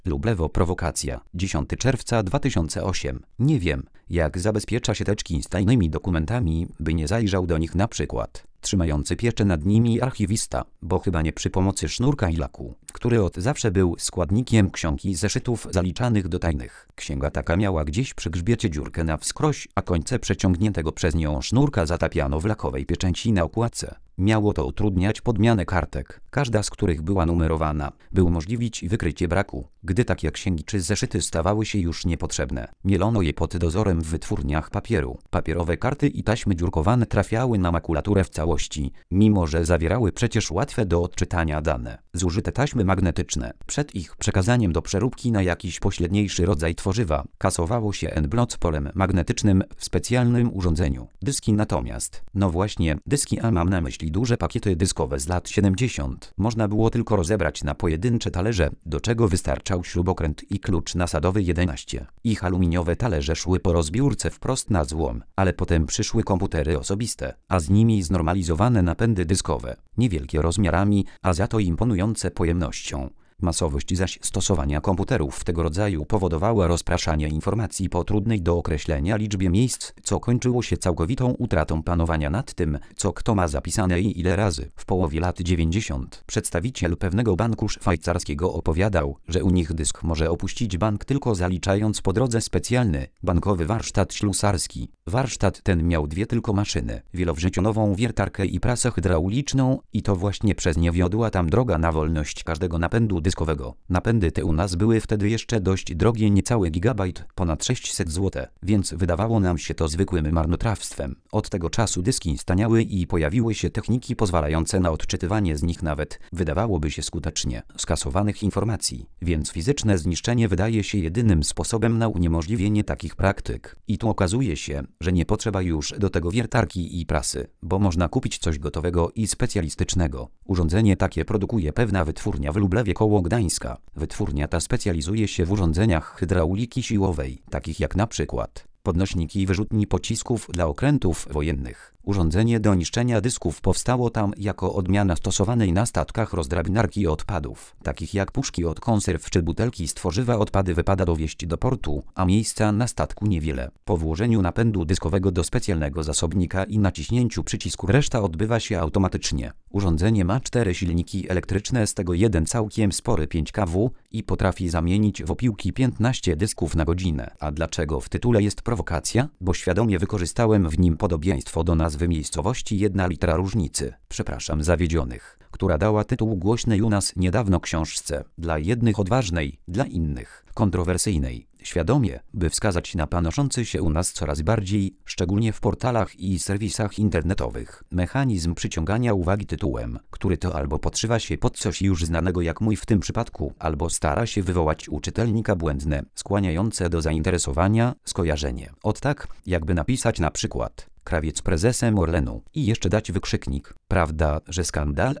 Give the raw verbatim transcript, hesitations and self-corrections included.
Lublewo prowokacja. dziesiątego czerwca dwa tysiące ósmego. Nie wiem, jak zabezpiecza się teczki z tajnymi dokumentami, by nie zajrzał do nich na przykład trzymający pieczę nad nimi archiwista, bo chyba nie przy pomocy sznurka i laku, który od zawsze był składnikiem ksiąg i zeszytów zaliczanych do tajnych. Księga taka miała gdzieś przy grzbiecie dziurkę na wskroś, a końce przeciągniętego przez nią sznurka zatapiano w lakowej pieczęci na okładce. Miało to utrudniać podmianę kartek, każda z których była numerowana, by umożliwić wykrycie braku, gdy takie księgi czy zeszyty stawały się już niepotrzebne. Mielono je pod dozorem w wytwórniach papieru. Papierowe karty i taśmy dziurkowane trafiały na makulaturę w całości, mimo że zawierały przecież łatwe do odczytania dane. Zużyte taśmy magnetyczne, przed ich przekazaniem do przeróbki na jakiś pośredniejszy rodzaj tworzywa, kasowało się en-blot polem magnetycznym w specjalnym urządzeniu. Dyski natomiast, no właśnie, dyski, a mam na myśli duże pakiety dyskowe z lat siedemdziesiątych, można było tylko rozebrać na pojedyncze talerze, do czego wystarczał śrubokręt i klucz nasadowy jedenaście. Ich aluminiowe talerze szły po rozbiórce wprost na złom, ale potem przyszły komputery osobiste, a z nimi znormalizowane napędy dyskowe, niewielkie rozmiarami, a za to imponujące pojemnością. Masowość zaś stosowania komputerów tego rodzaju powodowała rozpraszanie informacji po trudnej do określenia liczbie miejsc, co kończyło się całkowitą utratą panowania nad tym, co kto ma zapisane i ile razy. W połowie lat dziewięćdziesiątych przedstawiciel pewnego banku szwajcarskiego opowiadał, że u nich dysk może opuścić bank tylko zaliczając po drodze specjalny, bankowy warsztat ślusarski. Warsztat ten miał dwie tylko maszyny, wielowrzecionową wiertarkę i prasę hydrauliczną i to właśnie przez nie wiodła tam droga na wolność każdego napędu dyskowego. Napędy te u nas były wtedy jeszcze dość drogie, niecały gigabajt, ponad sześćset złotych, więc wydawało nam się to zwykłym marnotrawstwem. Od tego czasu dyski staniały i pojawiły się techniki pozwalające na odczytywanie z nich nawet, wydawałoby się skutecznie, skasowanych informacji, więc fizyczne zniszczenie wydaje się jedynym sposobem na uniemożliwienie takich praktyk. I tu okazuje się, że nie potrzeba już do tego wiertarki i prasy, bo można kupić coś gotowego i specjalistycznego. Urządzenie takie produkuje pewna wytwórnia w Lublewie koło Gdańska. Wytwórnia ta specjalizuje się w urządzeniach hydrauliki siłowej, takich jak na przykład podnośniki i wyrzutni pocisków dla okrętów wojennych. Urządzenie do niszczenia dysków powstało tam jako odmiana stosowanej na statkach rozdrabniarki odpadów, takich jak puszki od konserw czy butelki z tworzywa. Odpady wypada dowieźć do portu, a miejsca na statku niewiele. Po włożeniu napędu dyskowego do specjalnego zasobnika i naciśnięciu przycisku reszta odbywa się automatycznie. Urządzenie ma cztery silniki elektryczne, z tego jeden całkiem spory pięć kilowattów i potrafi zamienić w opiłki piętnaście dysków na godzinę. A dlaczego w tytule jest prowokacja? Bo świadomie wykorzystałem w nim podobieństwo do nazwy miejscowości jedna litera różnicy, przepraszam zawiedzionych, która dała tytuł głośnej u nas niedawno książce, dla jednych odważnej, dla innych kontrowersyjnej, świadomie, by wskazać na panoszący się u nas coraz bardziej, szczególnie w portalach i serwisach internetowych, mechanizm przyciągania uwagi tytułem, który to albo podszywa się pod coś już znanego jak mój w tym przypadku, albo stara się wywołać u czytelnika błędne, skłaniające do zainteresowania, skojarzenie. Od tak, jakby napisać na przykład Krawiec prezesem Orlenu i jeszcze dać wykrzyknik. Prawda, że skandal,